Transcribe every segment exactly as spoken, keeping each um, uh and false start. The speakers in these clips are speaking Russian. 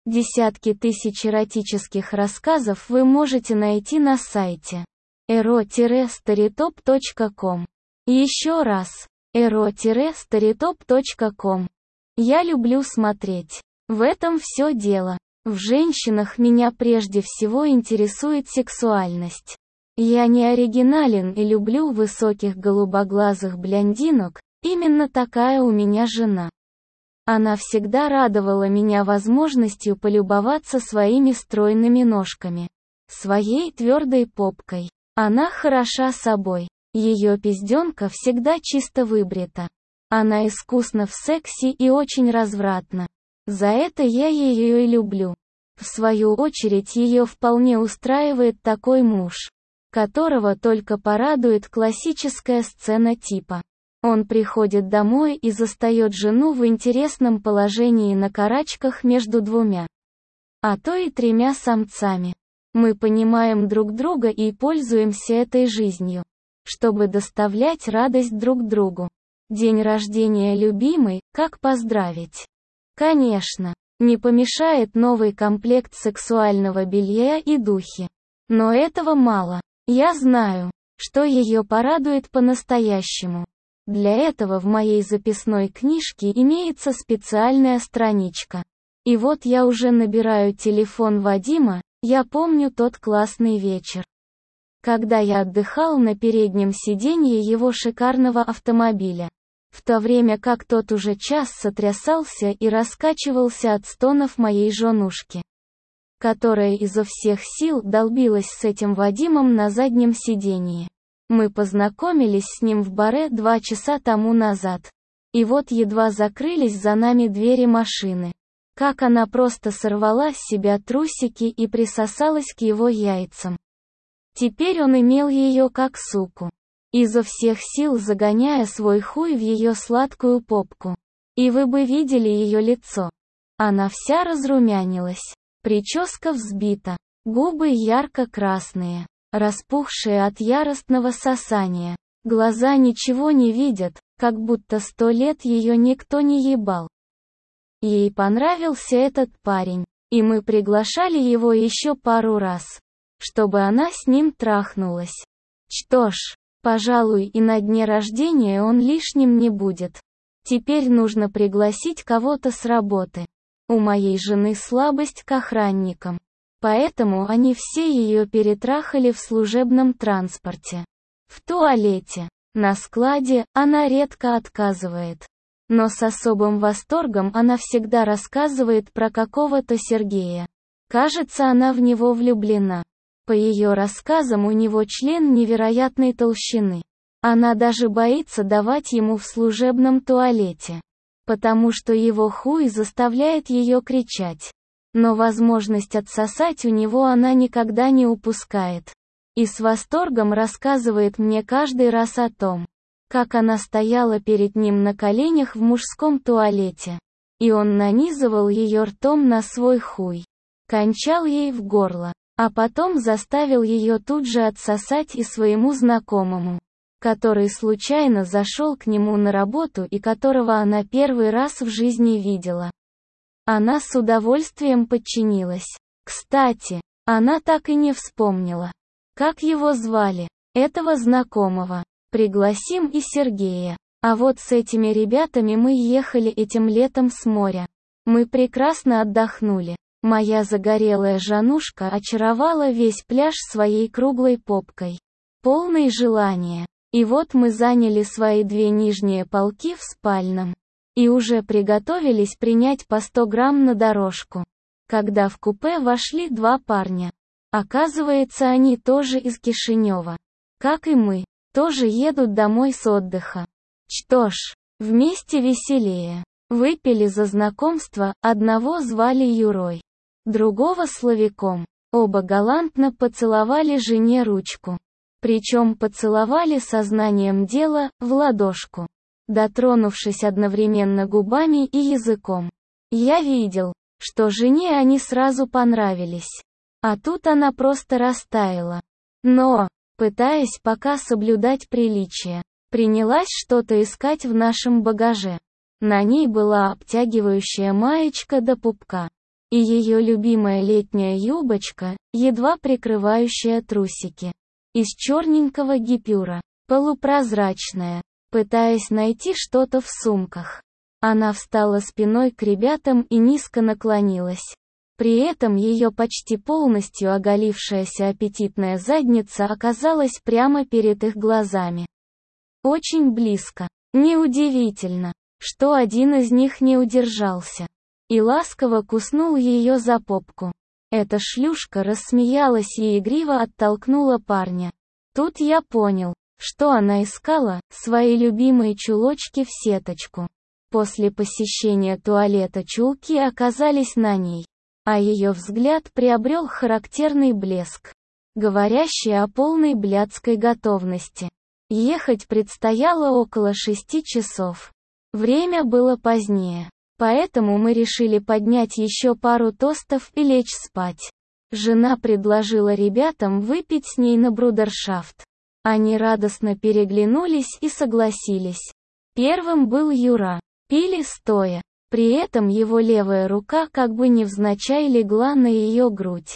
Десятки тысяч эротических рассказов вы можете найти на сайте эро старитоп точка ком. Еще раз, эро старитоп точка ком. Я люблю смотреть. В этом все дело. В женщинах меня прежде всего интересует сексуальность. Я не оригинален и люблю высоких голубоглазых блондинок, именно такая у меня жена. Она всегда радовала меня возможностью полюбоваться своими стройными ножками, своей твердой попкой. Она хороша собой. Ее пизденка всегда чисто выбрита. Она искусна в сексе и очень развратна. За это я ее и люблю. В свою очередь ее вполне устраивает такой муж, которого только порадует классическая сцена типа. Он приходит домой и застает жену в интересном положении на карачках между двумя, а то и тремя самцами. Мы понимаем друг друга и пользуемся этой жизнью, чтобы доставлять радость друг другу. День рождения любимой, как поздравить? Конечно, не помешает новый комплект сексуального белья и духи. Но этого мало. Я знаю, что ее порадует по-настоящему. Для этого в моей записной книжке имеется специальная страничка. И вот я уже набираю телефон Вадима. Я помню тот классный вечер, когда я отдыхал на переднем сиденье его шикарного автомобиля, в то время как тот уже час сотрясался и раскачивался от стонов моей женушки, которая изо всех сил долбилась с этим Вадимом на заднем сиденье. Мы познакомились с ним в баре два часа тому назад. И вот едва закрылись за нами двери машины, как она просто сорвала с себя трусики и присосалась к его яйцам. Теперь он имел ее как суку, изо всех сил загоняя свой хуй в ее сладкую попку. И вы бы видели ее лицо. Она вся разрумянилась, прическа взбита, губы ярко-красные, распухшие от яростного сосания. Глаза ничего не видят, как будто сто лет ее никто не ебал. Ей понравился этот парень, и мы приглашали его еще пару раз, чтобы она с ним трахнулась. Что ж, пожалуй, и на дне рождения он лишним не будет. Теперь нужно пригласить кого-то с работы. У моей жены слабость к охранникам. Поэтому они все ее перетрахали в служебном транспорте. В туалете, на складе, она редко отказывает. Но с особым восторгом она всегда рассказывает про какого-то Сергея. Кажется, она в него влюблена. По ее рассказам у него член невероятной толщины. Она даже боится давать ему в служебном туалете, потому что его хуй заставляет ее кричать. Но возможность отсосать у него она никогда не упускает. И с восторгом рассказывает мне каждый раз о том, как она стояла перед ним на коленях в мужском туалете. И он нанизывал ее ртом на свой хуй, кончал ей в горло, а потом заставил ее тут же отсосать и своему знакомому, который случайно зашел к нему на работу и которого она первый раз в жизни видела. Она с удовольствием подчинилась. Кстати, она так и не вспомнила, как его звали, этого знакомого. Пригласим и Сергея. А вот с этими ребятами мы ехали этим летом с моря. Мы прекрасно отдохнули. Моя загорелая жанушка очаровала весь пляж своей круглой попкой, полной желания. И вот мы заняли свои две нижние полки в спальном. И уже приготовились принять по сто грамм на дорожку, когда в купе вошли два парня. Оказывается, они тоже из Кишинева. Как и мы, тоже едут домой с отдыха. Что ж, вместе веселее. Выпили за знакомство, одного звали Юрой, другого Славиком. Оба галантно поцеловали жене ручку. Причем поцеловали сознанием дела, в ладошку, дотронувшись одновременно губами и языком. Я видел, что жене они сразу понравились. А тут она просто растаяла. Но, пытаясь пока соблюдать приличие, принялась что-то искать в нашем багаже. На ней была обтягивающая маечка до пупка. и ее любимая летняя юбочка, едва прикрывающая трусики. Из черненького гипюра, полупрозрачная, пытаясь найти что-то в сумках. Она встала спиной к ребятам и низко наклонилась. При этом ее почти полностью оголившаяся аппетитная задница оказалась прямо перед их глазами. Очень близко. Неудивительно, что один из них не удержался и ласково куснул ее за попку. Эта шлюшка рассмеялась и игриво оттолкнула парня. Тут я понял, что она искала, свои любимые чулочки в сеточку. После посещения туалета чулки оказались на ней, а ее взгляд приобрел характерный блеск, говорящий о полной блядской готовности. Ехать предстояло около шести часов. Время было позднее, поэтому мы решили поднять еще пару тостов и лечь спать. Жена предложила ребятам выпить с ней на брудершафт. Они радостно переглянулись и согласились. Первым был Юра. Пили стоя. При этом его левая рука как бы невзначай легла на ее грудь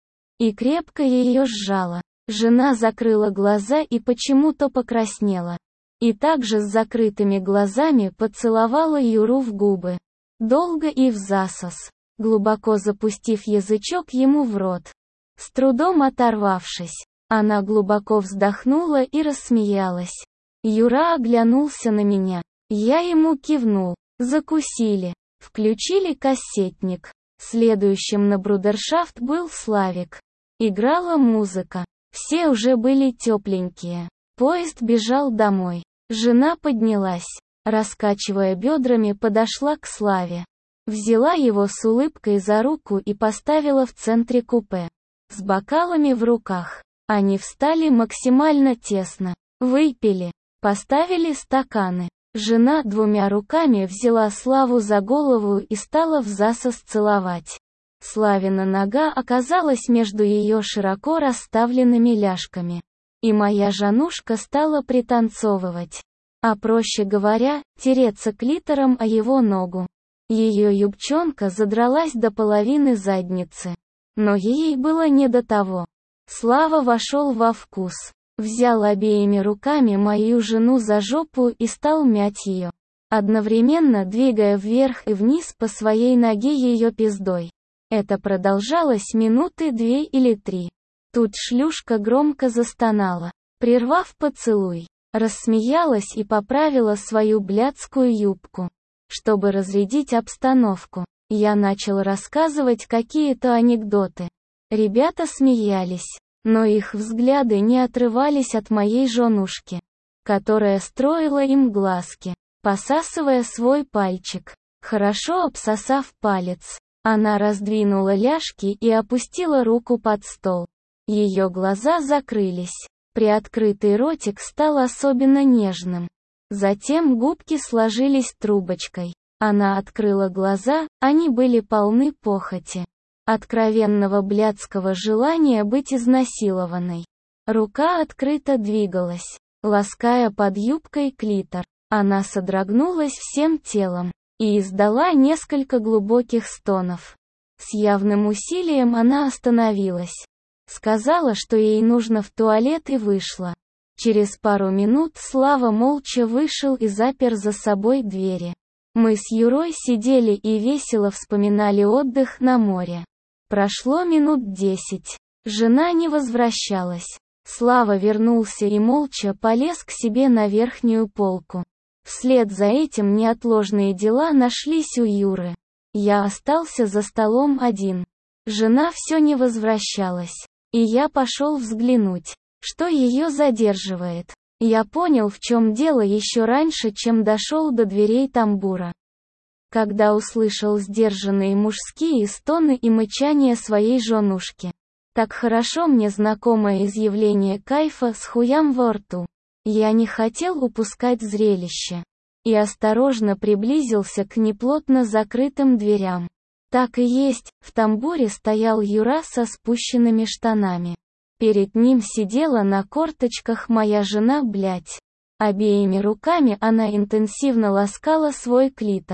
и крепко ее сжала. Жена закрыла глаза и почему-то покраснела. И также с закрытыми глазами поцеловала Юру в губы. Долго и взасос, глубоко запустив язычок ему в рот. С трудом оторвавшись, она глубоко вздохнула и рассмеялась. Юра оглянулся на меня. Я ему кивнул. Закусили. Включили кассетник. Следующим на брудершафт был Славик. Играла музыка. Все уже были тепленькие. Поезд бежал домой. Жена поднялась, раскачивая бедрами, подошла к Славе. Взяла его с улыбкой за руку и поставила в центре купе. С бокалами в руках. Они встали максимально тесно. Выпили. Поставили стаканы. Жена двумя руками взяла Славу за голову и стала взасос целовать. Славина нога оказалась между ее широко расставленными ляжками. И моя Жанушка стала пританцовывать. А проще говоря, тереться клитором о его ногу. Ее юбчонка задралась до половины задницы. Но ей было не до того. Слава вошел во вкус. Взял обеими руками мою жену за жопу и стал мять ее, одновременно двигая вверх и вниз по своей ноге ее пиздой. Это продолжалось минуты две или три. Тут шлюшка громко застонала, прервав поцелуй, рассмеялась и поправила свою блядскую юбку. Чтобы разрядить обстановку, я начал рассказывать какие-то анекдоты. Ребята смеялись, но их взгляды не отрывались от моей женушки, которая строила им глазки, посасывая свой пальчик. Хорошо обсосав палец, она раздвинула ляжки и опустила руку под стол. Ее глаза закрылись. Приоткрытый ротик стал особенно нежным. Затем губки сложились трубочкой. Она открыла глаза, они были полны похоти. Откровенного блядского желания быть изнасилованной. Рука открыто двигалась, лаская под юбкой клитор. Она содрогнулась всем телом и издала несколько глубоких стонов. С явным усилием она остановилась. Сказала, что ей нужно в туалет, и вышла. Через пару минут Слава молча вышел и запер за собой двери. Мы с Юрой сидели и весело вспоминали отдых на море. Прошло минут десять. Жена не возвращалась. Слава вернулся и молча полез к себе на верхнюю полку. Вслед за этим неотложные дела нашлись у Юры. Я остался за столом один. Жена все не возвращалась. И я пошел взглянуть, что ее задерживает. Я понял, в чем дело еще раньше, чем дошел до дверей тамбура. Когда услышал сдержанные мужские стоны и мычание своей женушки. Так хорошо мне знакомое изъявление кайфа с хуям во рту. Я не хотел упускать зрелище. И осторожно приблизился к неплотно закрытым дверям. Так и есть, в тамбуре стоял Юра со спущенными штанами. Перед ним сидела на корточках моя жена, блядь. Обеими руками она интенсивно ласкала свой клитор.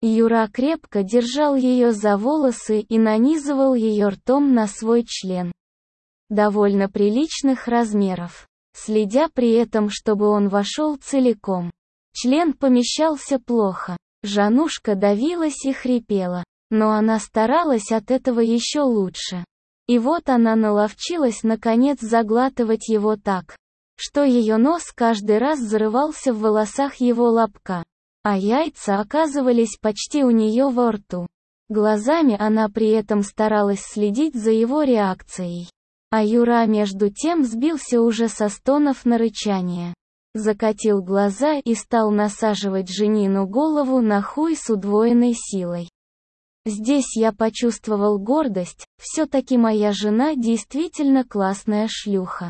Юра крепко держал ее за волосы и нанизывал ее ртом на свой член. Довольно приличных размеров, следя при этом, чтобы он вошел целиком. Член помещался плохо. Жанушка давилась и хрипела, но она старалась от этого еще лучше. И вот она наловчилась наконец заглатывать его так, что ее нос каждый раз зарывался в волосах его лобка, а яйца оказывались почти у нее во рту. Глазами она при этом старалась следить за его реакцией. А Юра между тем сбился уже со стонов на рычание. Закатил глаза и стал насаживать женину голову на хуй с удвоенной силой. Здесь я почувствовал гордость, все-таки моя жена действительно классная шлюха.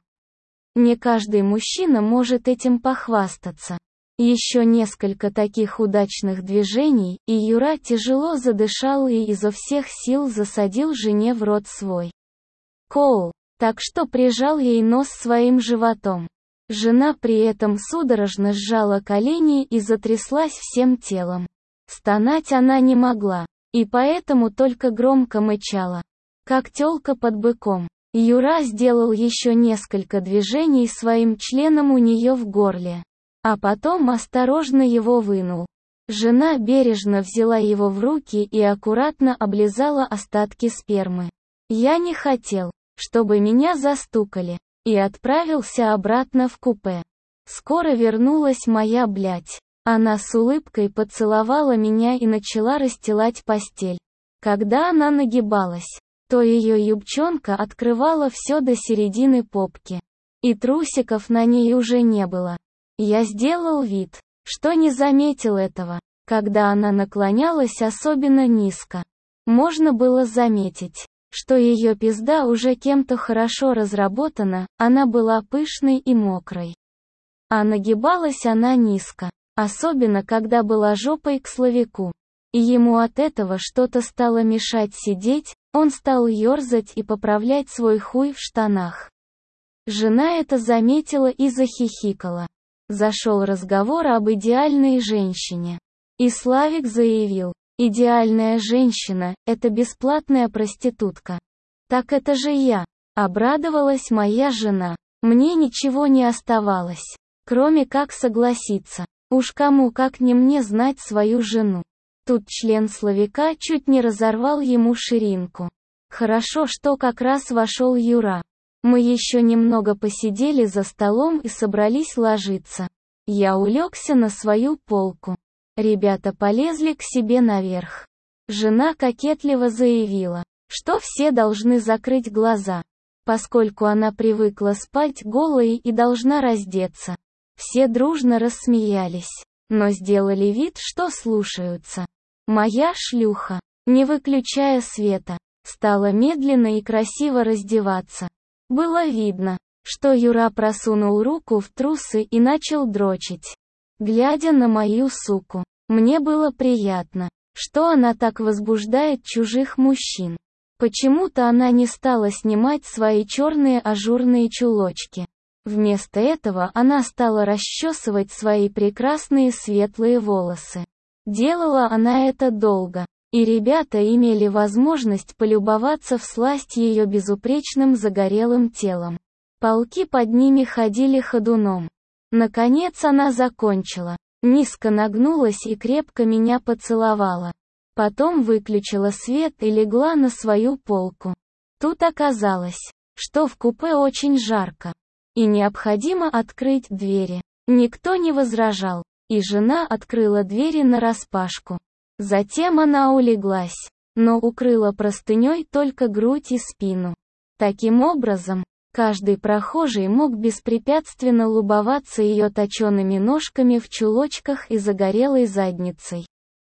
Не каждый мужчина может этим похвастаться. Еще несколько таких удачных движений, и Юра тяжело задышал и изо всех сил засадил жене в рот свой кол, так что прижал ей нос своим животом. Жена при этом судорожно сжала колени и затряслась всем телом. Стонать она не могла, и поэтому только громко мычала, как тёлка под быком. Юра сделал еще несколько движений своим членом у нее в горле, а потом осторожно его вынул. Жена бережно взяла его в руки и аккуратно облизала остатки спермы. Я не хотел, чтобы меня застукали, и отправился обратно в купе. Скоро вернулась моя блядь. Она с улыбкой поцеловала меня и начала расстилать постель. Когда она нагибалась, то ее юбчонка открывала все до середины попки. И трусиков на ней уже не было. Я сделал вид, что не заметил этого. Когда она наклонялась особенно низко, можно было заметить, что ее пизда уже кем-то хорошо разработана, она была пышной и мокрой. А нагибалась она низко, особенно когда была жопой к Славику. И ему от этого что-то стало мешать сидеть, он стал ерзать и поправлять свой хуй в штанах. Жена это заметила и захихикала. Зашел разговор об идеальной женщине. И Славик заявил: «Идеальная женщина – это бесплатная проститутка». «Так это же я», – обрадовалась моя жена. Мне ничего не оставалось, кроме как согласиться. Уж кому как не мне знать свою жену. Тут член Славика чуть не разорвал ему ширинку. Хорошо, что как раз вошел Юра. Мы еще немного посидели за столом и собрались ложиться. Я улегся на свою полку. Ребята полезли к себе наверх. Жена кокетливо заявила, что все должны закрыть глаза, поскольку она привыкла спать голой и должна раздеться. Все дружно рассмеялись, но сделали вид, что слушаются. Моя шлюха, не выключая света, стала медленно и красиво раздеваться. Было видно, что Юра просунул руку в трусы и начал дрочить. Глядя на мою суку, мне было приятно, что она так возбуждает чужих мужчин. Почему-то она не стала снимать свои черные ажурные чулочки. Вместо этого она стала расчесывать свои прекрасные светлые волосы. Делала она это долго, и ребята имели возможность полюбоваться всласть ее безупречным загорелым телом. Полки под ними ходили ходуном. Наконец она закончила, низко нагнулась и крепко меня поцеловала. Потом выключила свет и легла на свою полку. Тут оказалось, что в купе очень жарко, и необходимо открыть двери. Никто не возражал, и жена открыла двери нараспашку. Затем она улеглась, но укрыла простыней только грудь и спину. Таким образом, каждый прохожий мог беспрепятственно любоваться ее точеными ножками в чулочках и загорелой задницей.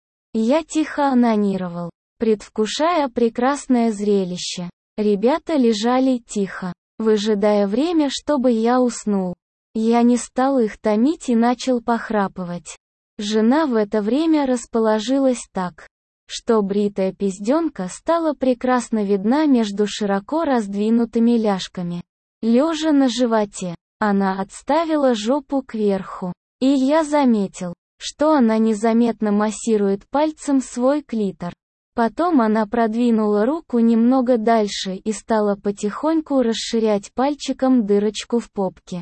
Я тихо онанировал, предвкушая прекрасное зрелище. Ребята лежали тихо, выжидая время, чтобы я уснул. Я не стал их томить и начал похрапывать. Жена в это время расположилась так, что бритая пизденка стала прекрасно видна между широко раздвинутыми ляжками. Лежа на животе, она отставила жопу кверху, и я заметил, что она незаметно массирует пальцем свой клитор. Потом она продвинула руку немного дальше и стала потихоньку расширять пальчиком дырочку в попке.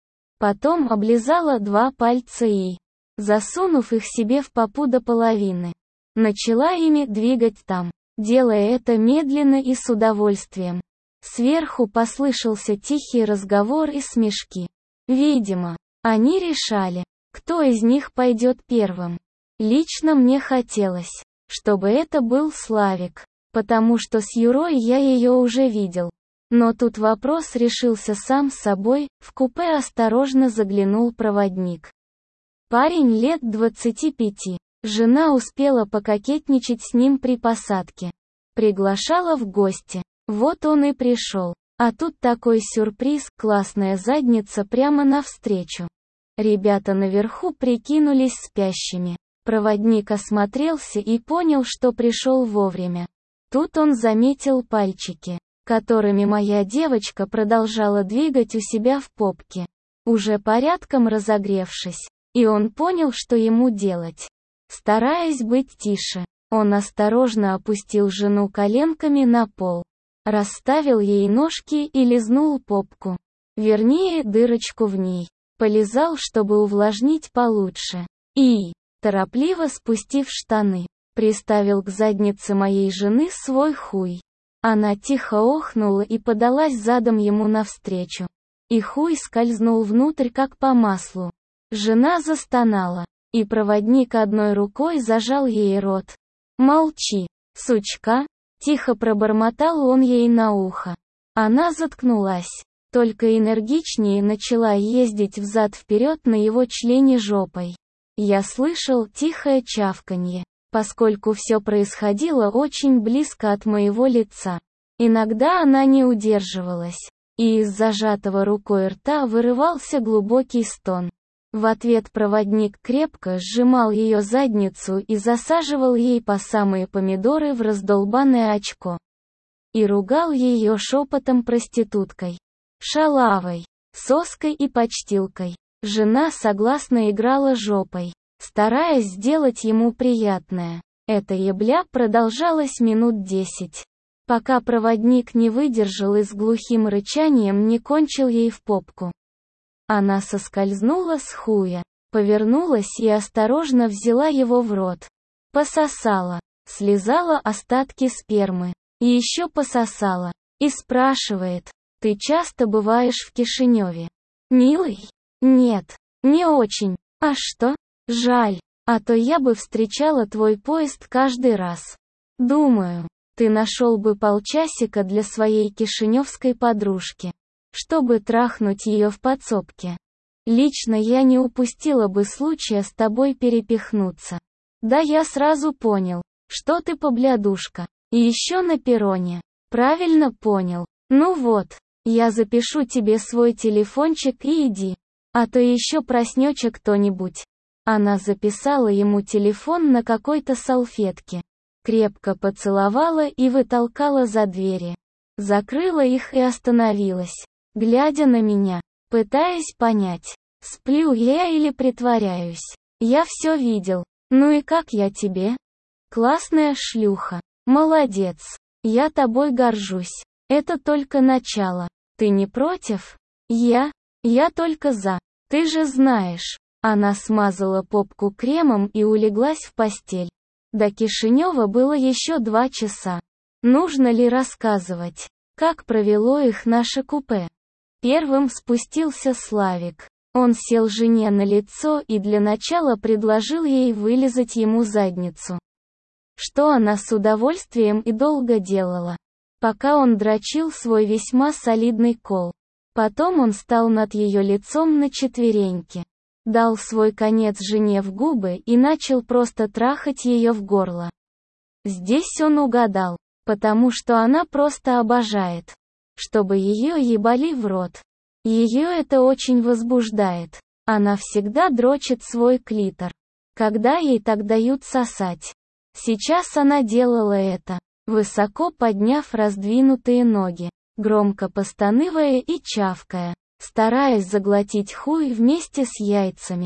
Потом облизала два пальца и, засунув их себе в попу до половины, начала ими двигать там, делая это медленно и с удовольствием. Сверху послышался тихий разговор и смешки. Видимо, они решали, кто из них пойдет первым. Лично мне хотелось, чтобы это был Славик, потому что с Юрой я ее уже видел. Но тут вопрос решился сам собой, в купе осторожно заглянул проводник. Парень лет двадцати пяти. Жена успела пококетничать с ним при посадке. Приглашала в гости. Вот он и пришел. А тут такой сюрприз, классная задница прямо навстречу. Ребята наверху прикинулись спящими. Проводник осмотрелся и понял, что пришел вовремя. Тут он заметил пальчики, которыми моя девочка продолжала двигать у себя в попке, уже порядком разогревшись. И он понял, что ему делать. Стараясь быть тише, он осторожно опустил жену коленками на пол, расставил ей ножки и лизнул попку. Вернее, дырочку в ней. Полизал, чтобы увлажнить получше. И, торопливо спустив штаны, приставил к заднице моей жены свой хуй. Она тихо охнула и подалась задом ему навстречу. И хуй скользнул внутрь как по маслу. Жена застонала, и проводник одной рукой зажал ей рот. «Молчи, сучка!» — тихо пробормотал он ей на ухо. Она заткнулась, только энергичнее начала ездить взад-вперед на его члене жопой. Я слышал тихое чавканье, поскольку все происходило очень близко от моего лица. Иногда она не удерживалась, и из зажатого рукой рта вырывался глубокий стон. В ответ проводник крепко сжимал ее задницу и засаживал ей по самые помидоры в раздолбанное очко. И ругал ее шепотом проституткой, шалавой, соской и почтилкой. Жена согласно играла жопой, стараясь сделать ему приятное. Эта ебля продолжалась минут десять, пока проводник не выдержал и с глухим рычанием не кончил ей в попку. Она соскользнула с хуя, повернулась и осторожно взяла его в рот. Пососала, слезала остатки спермы, и еще пососала, и спрашивает: «Ты часто бываешь в Кишиневе?» «Милый? Нет, не очень. А что? Жаль, а то я бы встречала твой поезд каждый раз. Думаю, ты нашел бы полчасика для своей кишиневской подружки, чтобы трахнуть ее в подсобке. Лично я не упустила бы случая с тобой перепихнуться. Да я сразу понял, что ты поблядушка. И еще на перроне. Правильно понял. Ну вот, я запишу тебе свой телефончик и иди. А то еще проснется кто-нибудь». Она записала ему телефон на какой-то салфетке. Крепко поцеловала и вытолкала за двери. Закрыла их и остановилась, глядя на меня, пытаясь понять, сплю я или притворяюсь. Я все видел. Ну и как я тебе? Классная шлюха. Молодец. Я тобой горжусь. Это только начало. Ты не против? Я? Я только за. Ты же знаешь. Она смазала попку кремом и улеглась в постель. До Кишинева было еще два часа. Нужно ли рассказывать, как провело их наше купе? Первым спустился Славик. Он сел жене на лицо и для начала предложил ей вылизать ему задницу. Что она с удовольствием и долго делала, пока он дрочил свой весьма солидный кол. Потом он стал над ее лицом на четвереньки, дал свой конец жене в губы и начал просто трахать ее в горло. Здесь он угадал, потому что она просто обожает, чтобы ее ебали в рот. Ее это очень возбуждает. Она всегда дрочит свой клитор, когда ей так дают сосать. Сейчас она делала это, высоко подняв раздвинутые ноги, громко постанывая и чавкая, стараясь заглотить хуй вместе с яйцами.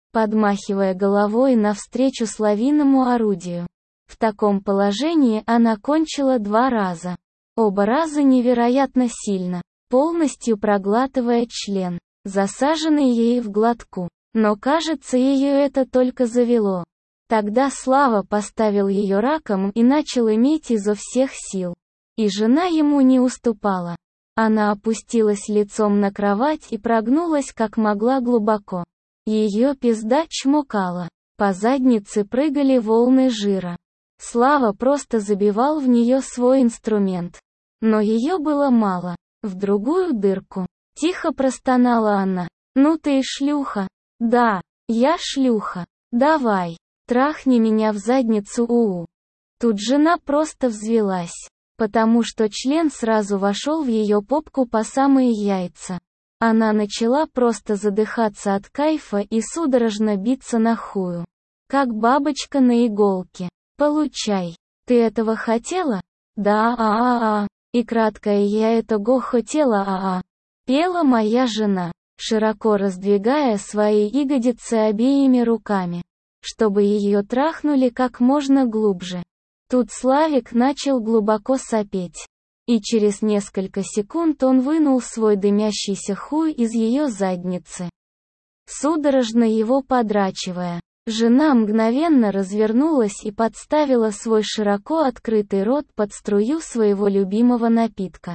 подмахивая головой навстречу славиному орудию. В таком положении она кончила два раза. Оба раза невероятно сильно, полностью проглатывая член, засаженный ей в глотку. Но кажется, ее это только завело. Тогда Слава поставил ее раком и начал иметь изо всех сил. И жена ему не уступала. Она опустилась лицом на кровать и прогнулась как могла глубоко. Ее пизда чмокала. По заднице прыгали волны жира. Слава просто забивал в нее свой инструмент. Но ее было мало. В другую дырку. Тихо простонала она. «Ну ты и шлюха». «Да, я шлюха. Давай, трахни меня в задницу, уу». Тут жена просто взвилась, потому что член сразу вошел в ее попку по самые яйца. Она начала просто задыхаться от кайфа и судорожно биться на хую. Как бабочка на иголке. «Получай. Ты этого хотела?» «Да, а-а-а. И краткое «я этого хотела, а-а». Пела моя жена, широко раздвигая свои ягодицы обеими руками, чтобы ее трахнули как можно глубже. Тут Славик начал глубоко сопеть. И через несколько секунд он вынул свой дымящийся хуй из ее задницы, судорожно его подрачивая. Жена мгновенно развернулась и подставила свой широко открытый рот под струю своего любимого напитка.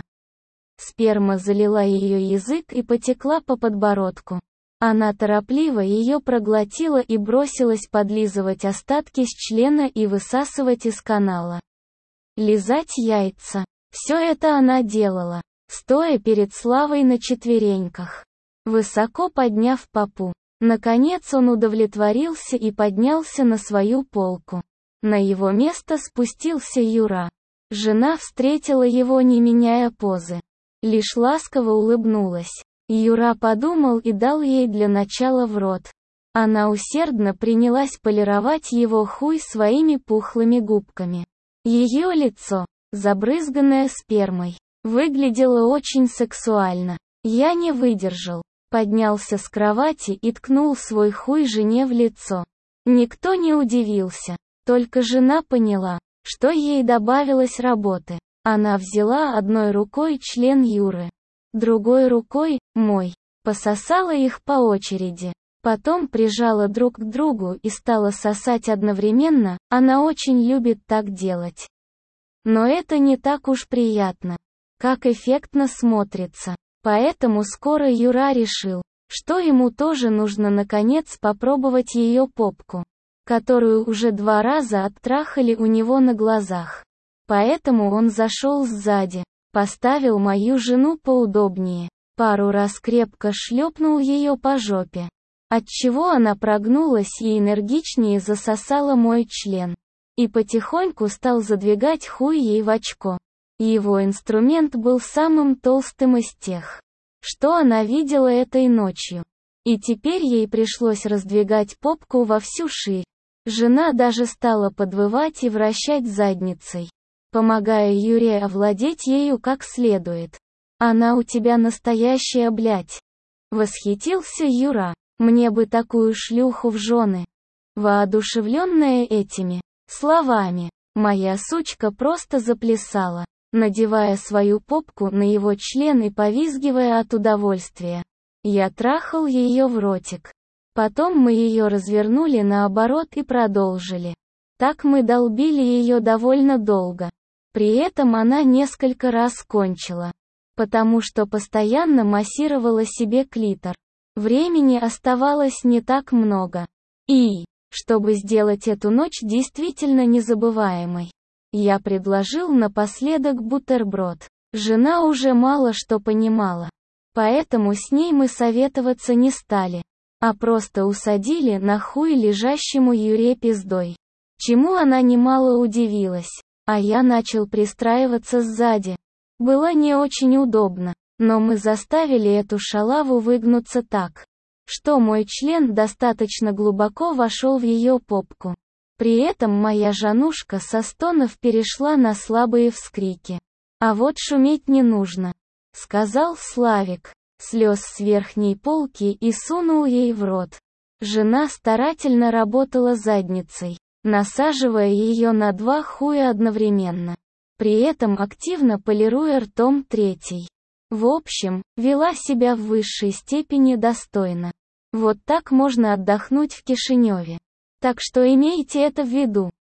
Сперма залила ее язык и потекла по подбородку. Она торопливо ее проглотила и бросилась подлизывать остатки с члена и высасывать из канала. Лизать яйца. Все это она делала, стоя перед Славой на четвереньках, высоко подняв попу. Наконец он удовлетворился и поднялся на свою полку. На его место спустился Юра. Жена встретила его, не меняя позы. Лишь ласково улыбнулась. Юра подумал и дал ей для начала в рот. Она усердно принялась полировать его хуй своими пухлыми губками. Ее лицо, забрызганное спермой, выглядело очень сексуально. Я не выдержал. Поднялся с кровати и ткнул свой хуй жене в лицо. Никто не удивился. Только жена поняла, что ей добавилось работы. Она взяла одной рукой член Юры, другой рукой – мой, пососала их по очереди. Потом прижала друг к другу и стала сосать одновременно. Она очень любит так делать. Но это не так уж приятно, как эффектно смотрится. Поэтому скоро Юра решил, что ему тоже нужно наконец попробовать ее попку, которую уже два раза оттрахали у него на глазах. Поэтому он зашел сзади, поставил мою жену поудобнее, пару раз крепко шлепнул ее по жопе, отчего она прогнулась и энергичнее засосала мой член. И потихоньку стал задвигать хуй ей в очко. Его инструмент был самым толстым из тех, что она видела этой ночью. И теперь ей пришлось раздвигать попку во всю ширь. Жена даже стала подвывать и вращать задницей, помогая Юре овладеть ею как следует. «Она у тебя настоящая, блядь!» Восхитился Юра. «Мне бы такую шлюху в жены!» Воодушевленная этими словами, моя сучка просто заплясала, надевая свою попку на его член и повизгивая от удовольствия. Я трахал ее в ротик. Потом мы ее развернули наоборот и продолжили. Так мы долбили ее довольно долго. При этом она несколько раз кончила, потому что постоянно массировала себе клитор. Времени оставалось не так много. И, чтобы сделать эту ночь действительно незабываемой, я предложил напоследок бутерброд. Жена уже мало что понимала, поэтому с ней мы советоваться не стали, а просто усадили на хуй лежащему Юре пиздой. Чему она немало удивилась, а я начал пристраиваться сзади. Было не очень удобно, но мы заставили эту шалаву выгнуться так, что мой член достаточно глубоко вошел в ее попку. При этом моя жанушка со стонов перешла на слабые вскрики. «А вот шуметь не нужно», — сказал Славик, слез с верхней полки и сунул ей в рот. Жена старательно работала задницей, насаживая ее на два хуя одновременно. При этом активно полируя ртом третий. В общем, вела себя в высшей степени достойно. Вот так можно отдохнуть в Кишиневе. Так что имейте это в виду.